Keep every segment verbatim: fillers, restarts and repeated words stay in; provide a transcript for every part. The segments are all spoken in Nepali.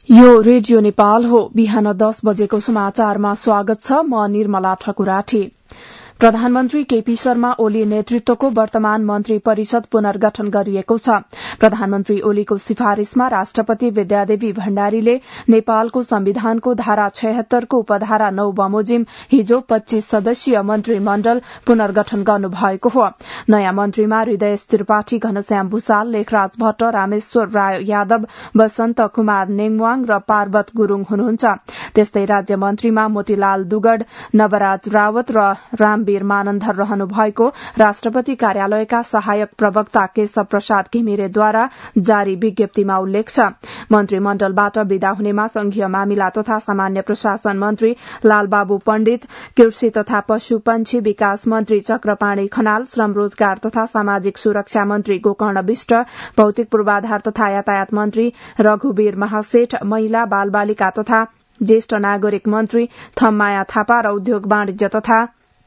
यो रेडियो नेपाल हो। बिहान दस बजेको समाचारमा स्वागत छ। म निर्मला ठकुराठी। प्रधानमन्त्री केपी शर्मा ओली नेतृत्वको वर्तमान मन्त्री परिषद पुनर्गठन गरिएको छ। प्रधानमन्त्री ओलीको सिफारिशमा राष्ट्रपति विद्यादेवी भण्डारीले नेपालको संविधानको धारा छयहत्तरको उपधारा नौ बमोजिम हिजो पच्चीस सदस्यीय मन्त्रीमण्डल पुनर्गठन गर्नुभएको हो। नयाँ मन्त्रीमा हृदयेश त्रिपाठी, घनश्याम भूषाल, लेखराज भट्ट, रामेश्वर राय यादव, वसन्त कुमार नेङवाङ र पार्वत गुरूङ हुनुहुन्छ। त्यस्तै राज्य मन्त्रीमा मोतीलाल दुगड, नवराज रावत र राम वीर मानन्धर रहनु भएको राष्ट्रपति कार्यालयका सहायक प्रवक्ता केशव प्रसाद घिमिरेद्वारा जारी विज्ञप्तिमा उल्लेख छ। मन्त्रीमण्डलबाट विदा हुनेमा संघीय मामिला तथा सामान्य प्रशासन मन्त्री लालबाबु पण्डित, कृषि तथा पशुपन्छी विकास मन्त्री चक्रपाणी खनाल, श्रम रोजगार तथा सामाजिक सुरक्षा मन्त्री गोकर्ण विष्ट, भौतिक पूर्वाधार तथा यातायात मन्त्री रघुवीर महासेठ, महिला बाल बालिका तथा ज्येष्ठ नागरिक मन्त्री थम्माया थापा र उद्योग वाणिज्य तथा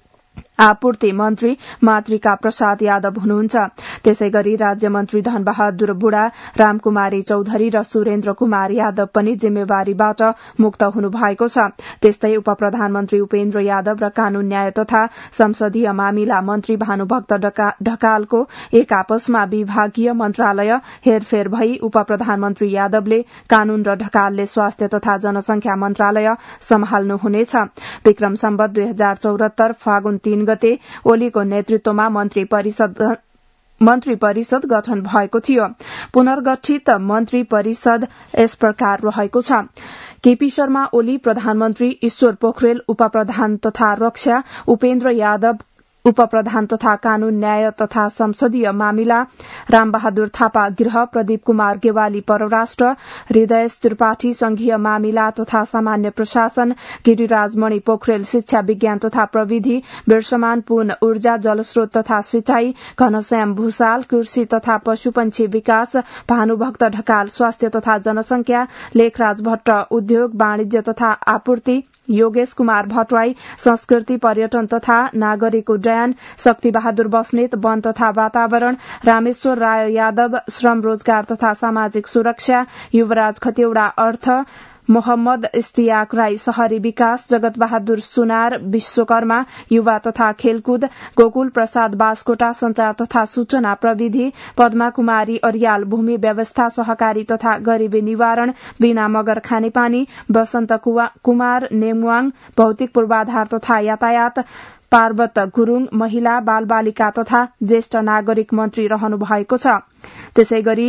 आपूर्ति मन्त्री मातृका प्रसाद यादव हुनुहुन्छ। त्यसै गरी राज्य मन्त्री धनबहादुर बुढा, रामकुमारी चौधरी र सुरेन्द्र कुमार यादव पनि जिम्मेवारीबाट मुक्त हुनुभएको छ। त्यस्तै उप प्रधानमन्त्री उपेन्द्र यादव र कानून न्याय तथा संसदीय मामिला मन्त्री भानुभक्त ढकालको एक आपसमा विभागीय मन्त्रालय हेरफेर भई उप प्रधानमन्त्री यादवले कानून र ढकालले स्वास्थ्य तथा जनसंख्या मन्त्रालय सम्हाल्नुहुनेछ। विक्रम सम्वत दुई हजार चौरात्तर फागुन तीन गते ओलीको नेतृत्वमा मन्त्री परिषद मन्त्री परिषद गठन भएको थियो। पुनर्गठित मन्त्री परिषद यस प्रकार रहेको छ: केपी शर्मा ओली प्रधानमन्त्री, ईश्वर पोखरेल उप प्रधान तथा रक्षा, उपेन्द्र यादव उप प्रधान तथा कानून न्याय तथा संसदीय मामिला, रामबहादुर थापा गृह, प्रदीप कुमार गेवाली परराष्ट्र, हृदयेश त्रिपाठी संघीय मामिला तथा सामान्य प्रशासन, गिरिराजमणि पोखरेल शिक्षा विज्ञान तथा प्रविधि, बिर्समान पुन ऊर्जा जलस्रोत तथा सिंचाई, घनश्याम भूषाल कृषि तथा पशुपन्छी विकास, भानुभक्त ढकाल स्वास्थ्य तथा जनसंख्या, लेखराज भट्ट उद्योग वाणिज्य तथा आपूर्ति, योगेश कुमार भट्टराई संस्कृति पर्यटन तथा नागरिक उड्डयन, शक्ति बहादुर बस्नेत वन तथा वातावरण, रामेश्वर राय यादव श्रम रोजगार तथा सामाजिक सुरक्षा, युवराज खतिवड़ा अर्थ, मोहम्मद इस्तियाक राई शहरी विकास, जगत बहादुर सुनार विश्वकर्मा युवा तथा खेलकुद, गोकुल प्रसाद बास्कोटा संचार तथा सूचना प्रविधि, पद्मा कुमारी अर्याल भूमि व्यवस्था सहकारी तथा गरीबी निवारण, बीना मगर खानेपानी, वसन्त कुमार नेङवाङ भौतिक पूर्वाधार तथा यातायात, पार्वत गुरूङ महिला बाल बालिका तथा ज्येष्ठ नागरिक मन्त्री रहनु भएको छ। त्यसै गरी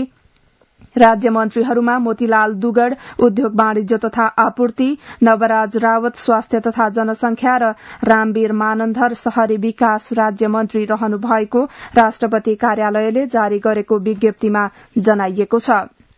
राज्य मन्त्रीहरूमा मोतीलाल दुगड उद्योग वाणिज्य तथा आपूर्ति, नवराज रावत स्वास्थ्य तथा जनसंख्या र रामवीर मानन्धर शहरी विकास राज्य मन्त्री रहनु भएको राष्ट्रपति कार्यालयले जारी गरेको विज्ञप्तिमा जनाइएको छ।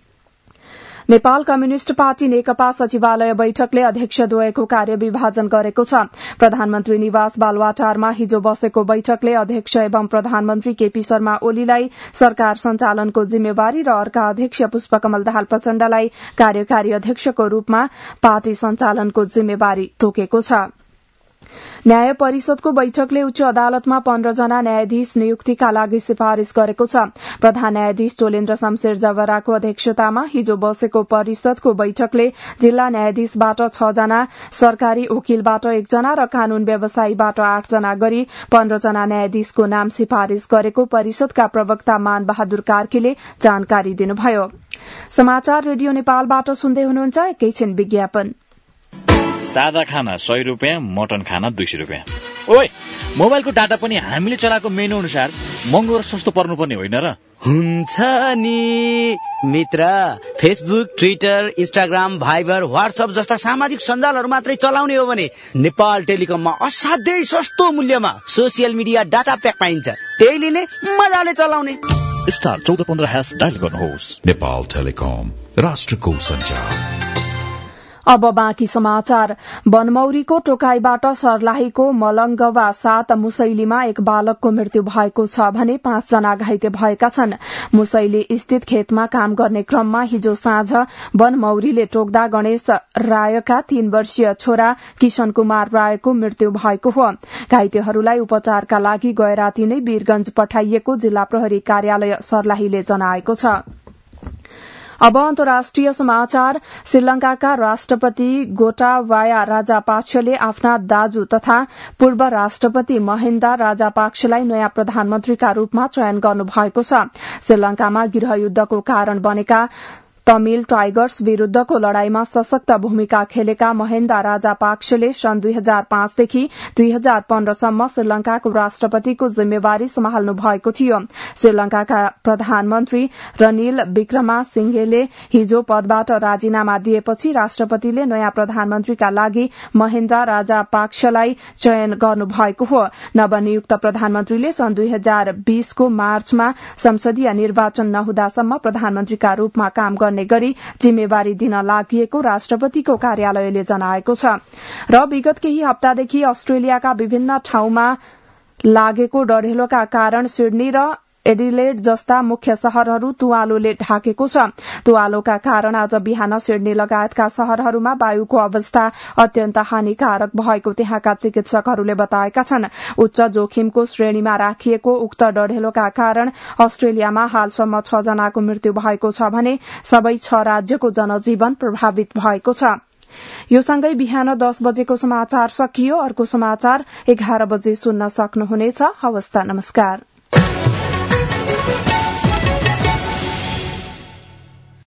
नेपाल कम्युनिष्ट पार्टी नेकपा सचिवालय बैठकले अध्यक्षद्वयको कार्यविभाजन गरेको छ। प्रधानमन्त्री निवास बालुवाटारमा हिजो बसेको बैठकले अध्यक्ष एवं प्रधानमन्त्री केपी शर्मा ओलीलाई सरकार सञ्चालनको जिम्मेवारी र अर्का अध्यक्ष पुष्पकमल दाहाल प्रचण्डलाई कार्यकारी अध्यक्षको रूपमा पार्टी सञ्चालनको जिम्मेवारी तोकेको छ। न्याय परिषदको बैठकले उच्च अदालतमा पन्ध्र जना न्यायाधीश नियुक्तिका लागि सिफारिश गरेको छ। प्रधान न्यायाधीश चोलेन्द्र शमशेर जवराको अध्यक्षतामा हिजो बसेको परिषदको बैठकले जिल्ला न्यायाधीशबाट छ जना, सरकारी वकिलबाट एकजना र कानून व्यवसायीबाट आठ जना गरी पन्ध्र जना न्यायाधीशको नाम सिफारिश गरेको परिषदका प्रवक्ता मान बहादुर कार्कीले जानकारी दिनुभयो। समाचार रेडियो नेपालबाट सुन्दै हुनुहुन्छ। एकैछिन विज्ञापन। सादा खाना सय रुपियाँ, मटन खाना दुई सय रुपियाँ। ओए, मोबाइलको डाटा पनि हामीले चलाएको मेनु अनुसार महँगो र सस्तो पर्नुपर्ने होइन र? हुन्छ नि मित्र, Facebook, Twitter, Instagram, Viber, WhatsApp जस्ता सामाजिक सञ्जालहरू मात्रै चलाउने हो भने नेपाल टेलिकममा असाध्यै सस्तो मूल्यमा सोसियल मिडिया डाटा प्याक पाइन्छ। त्यही लिने, मजाले चलाउने। स्टार चौध पन्ध्र ह्यास डायल गर्नुहोस्। नेपाल टेलिकम, राष्ट्रको सञ्चार। अब बाँकी समाचार। बनमौरीको टोकाईबाट सर्लाहीको मलंगवा सात मुसैलीमा एक बालकको मृत्यु भएको छ भने पाँच जना घाइते भएका छन्। मुसैली स्थित खेतमा काम गर्ने क्रममा हिजो साँझ बनमौरीले टोक्दा गणेश रायका तीन वर्षीय छोरा किशन कुमार रायको मृत्यु भएको हो। घाइतेहरूलाई उपचारका लागि गएराती नै वीरगंज पठाइएको जिल्ला प्रहरी कार्यालय सर्लाहीले जनाएको छ। अब अन्तर्राष्ट्रिय समाचार। श्रीलंकाका राष्ट्रपति गोटाबाया राजापाक्षले आफ्ना दाजु तथा पूर्व राष्ट्रपति महिन्दा राजापाक्षलाई नयाँ प्रधानमन्त्रीका रूपमा चयन गर्नुभएको छ। श्रीलंकामा गृहयुद्धको कारण बनेका तमिल टाइगर्स विरूद्धको लड़ाईमा सशक्त भूमिका खेलेका महिन्दा राजापाक्षले सन् दुई हजार पाँचदेखि दुई हजार पन्ध्रसम्म श्रीलंकाको राष्ट्रपतिको जिम्मेवारी सम्हाल्नु भएको थियो। श्रीलंकाका प्रधानमन्त्री रनिल विक्रमासिंघेले हिजो पदबाट राजीनामा दिएपछि राष्ट्रपतिले नयाँ प्रधानमन्त्रीका लागि महिन्दा राजापाक्षलाई चयन गर्नुभएको हो। नवनियुक्त प्रधानमन्त्रीले सन् दुई हजार बीसको मार्चमा संसदीय निर्वाचन नहुँदासम्म प्रधानमन्त्रीका रूपमा काम गर्ने गरी जिम्मेवारी दिन लागिएको राष्ट्रपतिको कार्यालयले जनाएको छ। र विगत केही हप्तादेखि अस्ट्रेलियाका विभिन्न ठाउँमा लागेको डढेलोका कारण सिडनी र एडिलेड जस्ता मुख्य शहरहरू तुवालोले ढाकेको छ। तुवालोका कारण आज बिहान सिडनी लगायतका शहरहरूमा वायुको अवस्था अत्यन्त हानिकारक भएको त्यहाँका चिकित्सकहरूले बताएका छन्। उच्च जोखिमको श्रेणीमा राखिएको उक्त डढेलोका कारण अस्ट्रेलियामा हालसम्म छ जनाको मृत्यु भएको छ भने सबै छ राज्यको जनजीवन प्रभावित भएको छ। यो सँगै बिहान दस बजेको समाचार सकियो। अर्को समाचार एघार बजे सुन्न सक्नुहुनेछ। हवस् त, नमस्कार।